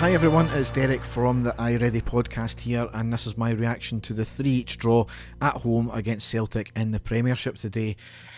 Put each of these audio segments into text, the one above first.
Hi everyone, it's Derek from the iReady podcast here, and this is my reaction to the 3-each draw at home against Celtic in the Premiership today.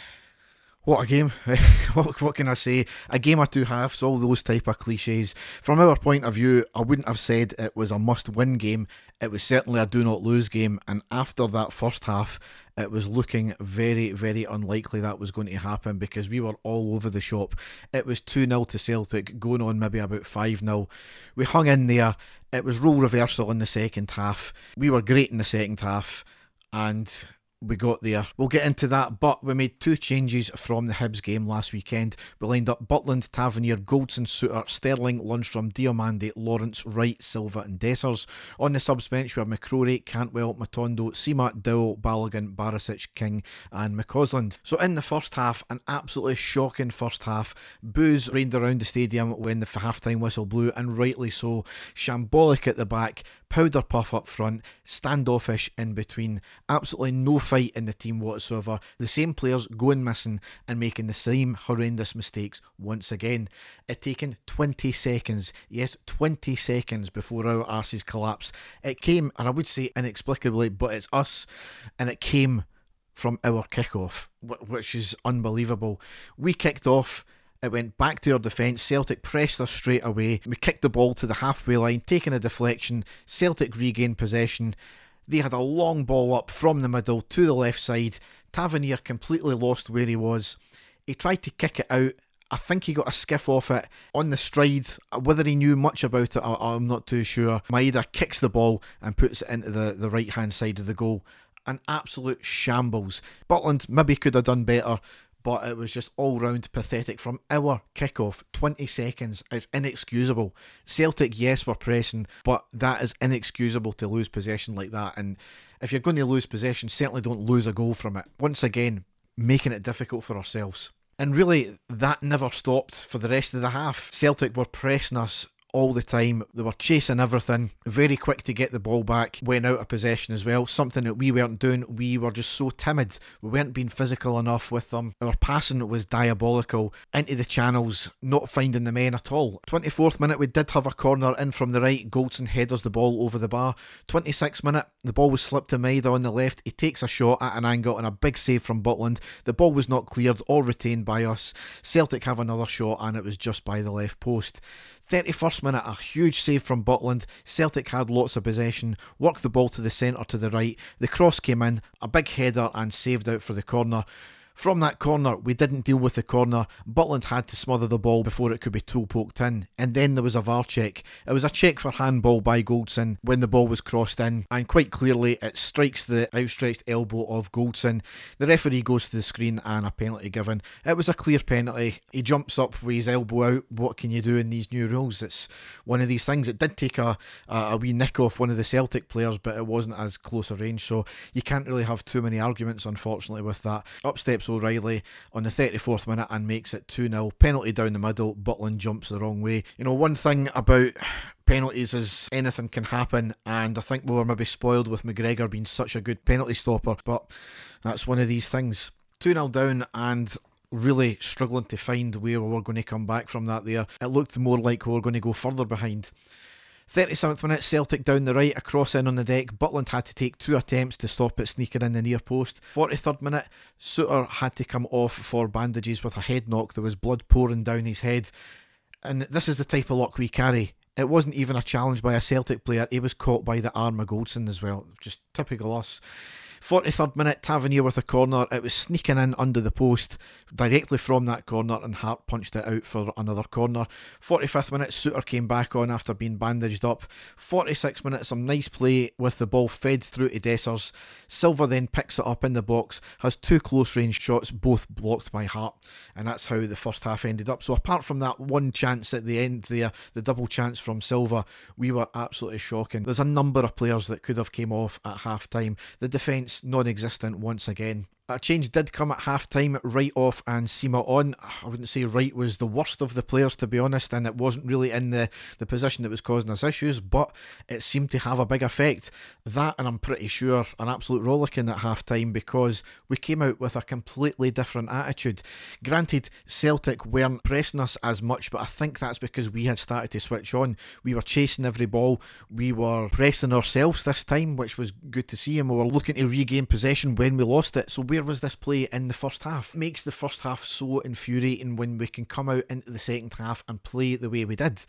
What a game. what can I say? A game of two halves, all those type of cliches. From our point of view, I wouldn't have said it was a must-win game. It was certainly a do-not-lose game, and after that first half, it was looking very, very unlikely that was going to happen because we were all over the shop. It was 2-0 to Celtic, going on maybe about 5-0. We hung in there. It was role reversal in the second half. We were great in the second half, and we got there. We'll get into that, but we made two changes from the Hibs game last weekend. We lined up Butland, Tavernier, Goldson, Suter, Sterling, Lundstrom, Diomande, Lawrence, Wright, Silva and Dessers. On the subs bench we have McCrory, Cantwell, Matondo, Seamat, Dowell, Balogun, Barisic, King and McCausland. So in the first half, an absolutely shocking first half. Boos reigned around the stadium when the half-time whistle blew, and rightly so. Shambolic at the back, powder puff up front, standoffish in between, absolutely no fight in the team whatsoever. The same players going missing and making the same horrendous mistakes once again. It taken 20 seconds, yes 20 seconds before our arses collapsed. It came, and I would say inexplicably, but it's us, and it came from our kickoff, which is unbelievable. We kicked off. It went back to our defence. Celtic pressed us straight away. We kicked the ball to the halfway line, taking a deflection. Celtic regained possession. They had a long ball up from the middle to the left side. Tavernier completely lost where he was. He tried to kick it out. I think he got a skiff off it on the stride. Whether he knew much about it, I'm not too sure. Maeda kicks the ball and puts it into the right-hand side of the goal. An absolute shambles. Butland maybe could have done better, but it was just all-round pathetic from our kick-off. 20 seconds is inexcusable. Celtic, yes, were pressing, but that is inexcusable to lose possession like that. And if you're going to lose possession, certainly don't lose a goal from it. Once again, making it difficult for ourselves. And really, that never stopped for the rest of the half. Celtic were pressing us all the time. They were chasing everything, very quick to get the ball back, went out of possession as well, something that we weren't doing. We were just so timid, we weren't being physical enough with them. Our passing was diabolical, into the channels, not finding the men at all. 24th minute we did have a corner in from the right. Goldson headers the ball over the bar. 26th minute the ball was slipped to Maeda on the left. He takes a shot at an angle and a big save from Butland. The ball was not cleared or retained by us. Celtic have another shot and it was just by the left post. 31st minute, a huge save from Butland. Celtic had lots of possession, worked the ball to the centre to the right. The cross came in, a big header and saved out for the corner. From that corner, we didn't deal with the corner. Butland had to smother the ball before it could be toe poked in. And then there was a VAR check. It was a check for handball by Goldson when the ball was crossed in. And quite clearly, it strikes the outstretched elbow of Goldson. The referee goes to the screen and a penalty given. It was a clear penalty. He jumps up with his elbow out. What can you do in these new rules? It's one of these things. It did take a wee nick off one of the Celtic players, but it wasn't as close a range. So you can't really have too many arguments, unfortunately, with that. Up steps O'Reilly on the 34th minute and makes it 2-0. Penalty down the middle. Butland jumps the wrong way. You know, one thing about penalties is anything can happen, and I think we were maybe spoiled with McGregor being such a good penalty stopper, but that's one of these things. 2-0 down and really struggling to find where we were going to come back from that there. It looked more like we were going to go further behind. 37th minute, Celtic down the right, a cross in on the deck. Butland had to take 2 attempts to stop it sneaking in the near post. 43rd minute, Suter had to come off for bandages with a head knock. There was blood pouring down his head. And this is the type of luck we carry. It wasn't even a challenge by a Celtic player. He was caught by the arm of Goldson as well. Just typical us. 43rd minute, Tavernier with a corner. It was sneaking in under the post directly from that corner, and Hart punched it out for another corner. 45th minute, Suter came back on after being bandaged up. 46th minute, some nice play with the ball fed through to Dessers. Silva then picks it up in the box, has 2 close range shots, both blocked by Hart, and that's how the first half ended up. So apart from that one chance at the end there, the double chance from Silva, we were absolutely shocking. There's a number of players that could have came off at half time. The defence non-existent once again. A change did come at half-time. Wright off and Sima on. I wouldn't say Wright was the worst of the players, to be honest, and it wasn't really in the position that was causing us issues, but it seemed to have a big effect. That, and I'm pretty sure, an absolute rollicking at half-time, because we came out with a completely different attitude. Granted, Celtic weren't pressing us as much, but I think that's because we had started to switch on. We were chasing every ball. We were pressing ourselves this time, which was good to see, and we were looking to regain possession when we lost it. So where was this play in the first half? It makes the first half so infuriating when we can come out into the second half and play the way we did.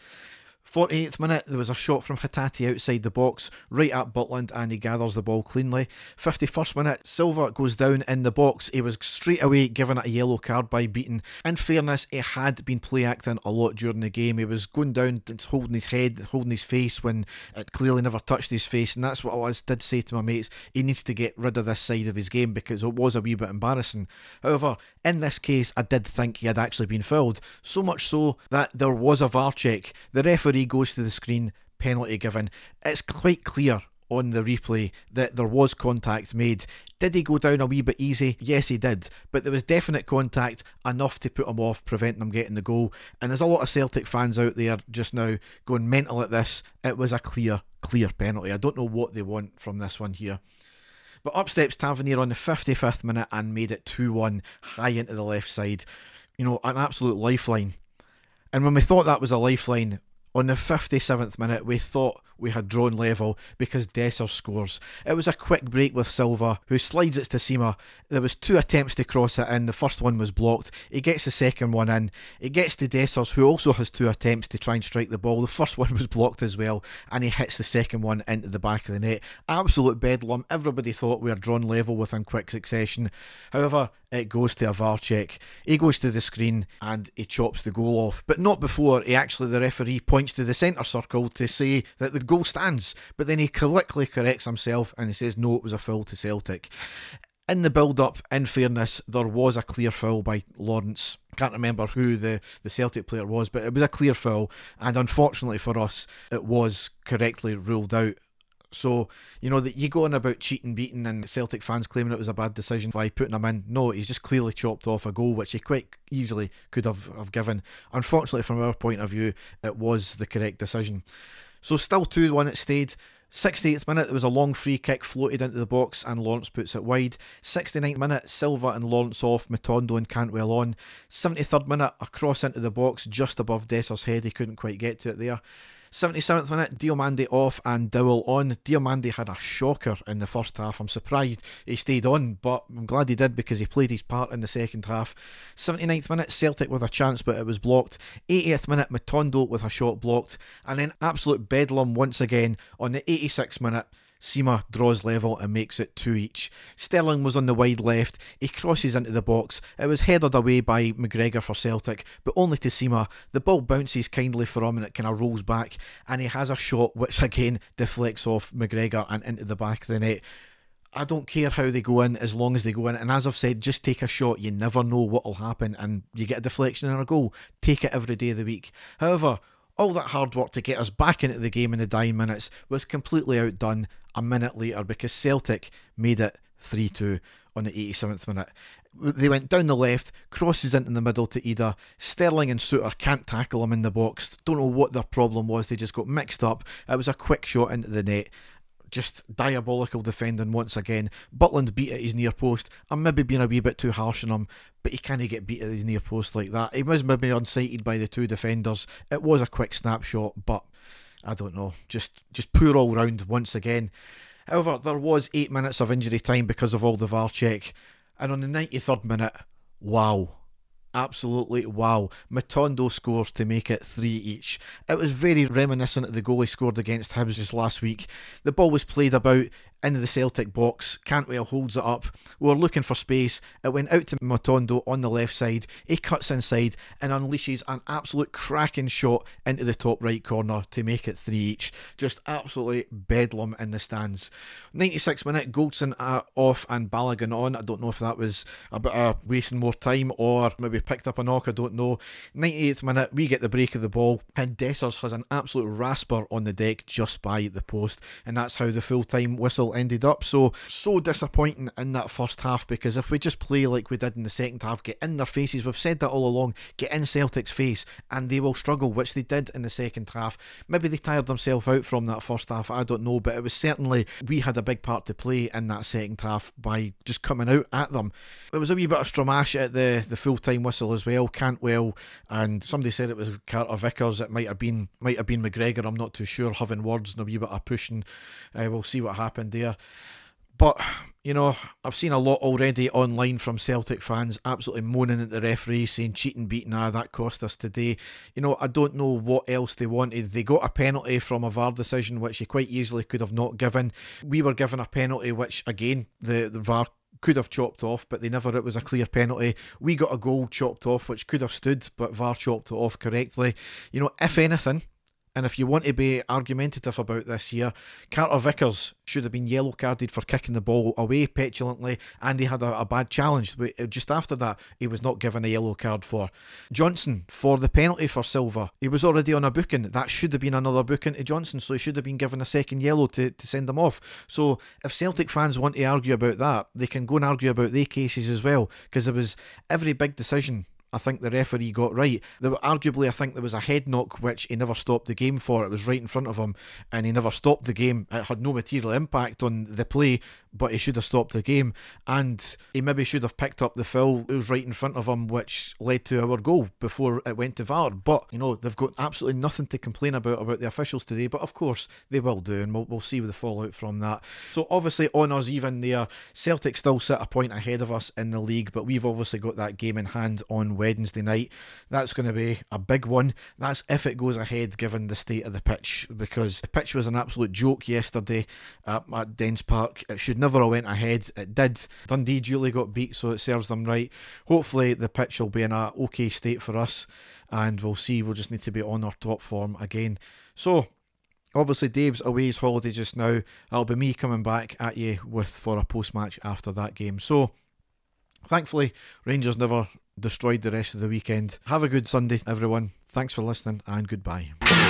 48th minute, there was a shot from Hatate outside the box, right at Butland, and he gathers the ball cleanly. 51st minute, Silva goes down in the box. He was straight away given a yellow card by Beaton. In fairness, he had been play acting a lot during the game. He was going down, holding his head, holding his face when it clearly never touched his face, and that's what I did say to my mates. He needs to get rid of this side of his game because it was a wee bit embarrassing. However, in this case, I did think he had actually been fouled, so much so that there was a VAR check. The referee goes to the screen, penalty given. It's quite clear on the replay that there was contact made. Did he go down a wee bit easy? Yes, he did, but there was definite contact, enough to put him off, preventing him getting the goal. And there's a lot of Celtic fans out there just now going mental at this. It was a clear penalty. I don't know what they want from this one here. But up steps Tavernier on the 55th minute and made it 2-1 high into the left side. You know, an absolute lifeline. And when we thought that was a lifeline, on the 57th minute, we thought we had drawn level because Dessers scores. It was a quick break with Silva, who slides it to Sima. There was 2 attempts to cross it in. The first one was blocked. He gets the second one in. It gets to Dessers, who also has 2 attempts to try and strike the ball. The first one was blocked as well, and he hits the second one into the back of the net. Absolute bedlam. Everybody thought we were drawn level within quick succession. However, it goes to a VAR check. He goes to the screen and he chops the goal off, but not before the referee points to the centre circle to say that the goal stands, but then he quickly corrects himself and he says no, it was a foul to Celtic. In the build-up, in fairness, there was a clear foul by Lawrence. Can't remember who the Celtic player was, but it was a clear foul, and unfortunately for us, it was correctly ruled out. So, you know, that you go on about cheating, beating, and Celtic fans claiming it was a bad decision by putting him in. No, he's just clearly chopped off a goal, which he quite easily could have given. Unfortunately, from our point of view, it was the correct decision. So still 2-1 it stayed. 68th minute, there was a long free kick floated into the box and Lawrence puts it wide. 69th minute, Silva and Lawrence off, Matondo and Cantwell on. 73rd minute, a cross into the box just above Dessers' head. He couldn't quite get to it there. 77th minute, Diomande off and Dowell on. Diomande had a shocker in the first half. I'm surprised he stayed on, but I'm glad he did because he played his part in the second half. 79th minute, Celtic with a chance, but it was blocked. 80th minute, Matondo with a shot blocked. And then absolute bedlam once again on the 86th minute. Sima draws level and makes it 2 each. Sterling was on the wide left. He crosses into the box. It was headed away by McGregor for Celtic, but only to Sima. The ball bounces kindly for him and it kind of rolls back, and he has a shot which again deflects off McGregor and into the back of the net. I don't care how they go in as long as they go in, and as I've said, just take a shot. You never know what will happen, and you get a deflection and a goal. Take it every day of the week. However, all that hard work to get us back into the game in the dying minutes was completely outdone a minute later because Celtic made it 3-2 on the 87th minute. They went down the left, crosses into the middle to Ida. Sterling and Suter can't tackle him in the box. Don't know what their problem was. They just got mixed up. It was a quick shot into the net. Just diabolical defending once again. Butland beat at his near post. I'm maybe being a wee bit too harsh on him, but he can't get beat at his near post like that. He was maybe unsighted by the 2 defenders. It was a quick snapshot, but I don't know. Just poor all round once again. However, there was 8 minutes of injury time because of all the VAR check. And on the 93rd minute, wow. Absolutely wow. Matondo scores to make it 3 each. It was very reminiscent of the goal he scored against Hibs just last week. The ball was played about into the Celtic box. Cantwell holds it up. We were looking for space. It went out to Matondo on the left side. He cuts inside and unleashes an absolute cracking shot into the top right corner to make it 3 each. Just absolutely bedlam in the stands. 96th minute, Goldson off and Balogun on. I don't know if that was a bit of wasting more time or maybe picked up a knock, I don't know. 98th minute, we get the break of the ball and Dessers has an absolute rasper on the deck just by the post, and that's how the full-time whistle result ended up. So disappointing in that first half, because if we just play like we did in the second half, get in their faces, we've said that all along, get in Celtic's face and they will struggle, which they did in the second half. Maybe they tired themselves out from that first half, I don't know, but it was certainly, we had a big part to play in that second half by just coming out at them. There was a wee bit of Stramash at the full-time whistle as well, Cantwell, and somebody said it was Carter Vickers. It might have been McGregor, I'm not too sure, having words and a wee bit of pushing. We'll see what happened there. But, you know, I've seen a lot already online from Celtic fans absolutely moaning at the referee, saying cheating, beating, that cost us today. You know, I don't know what else they wanted. They got a penalty from a VAR decision, which they quite easily could have not given. We were given a penalty, which, again, the VAR could have chopped off, but it was a clear penalty. We got a goal chopped off, which could have stood, but VAR chopped it off correctly. You know, if anything, and if you want to be argumentative about this here, Carter Vickers should have been yellow carded for kicking the ball away petulantly, and he had a bad challenge. But just after that, he was not given a yellow card for. Johnson, for the penalty for Silva, he was already on a booking. That should have been another booking to Johnson, so he should have been given a second yellow to send him off. So if Celtic fans want to argue about that, they can go and argue about their cases as well, because there was every big decision I think the referee got right. Arguably, I think there was a head knock which he never stopped the game for. It was right in front of him and he never stopped the game. It had no material impact on the play, but he should have stopped the game, and he maybe should have picked up the foul. It was right in front of him, which led to our goal before it went to VAR. But, you know, they've got absolutely nothing to complain about the officials today, but of course they will do, and we'll see the fallout from that. So obviously honours even there. Celtic still sit a point ahead of us in the league, but we've obviously got that game in hand on Wednesday night. That's going to be a big one. That's if it goes ahead, given the state of the pitch, because the pitch was an absolute joke yesterday at Dens Park. It should never have went ahead. It did. Dundee duly got beat, so it serves them right. Hopefully the pitch will be in a okay state for us, and we'll see. We'll just need to be on our top form again. So obviously Dave's away his holiday just now. It'll be me coming back at you for a post-match after that game. So thankfully Rangers never destroyed the rest of the weekend. Have a good Sunday, everyone. Thanks for listening, and goodbye.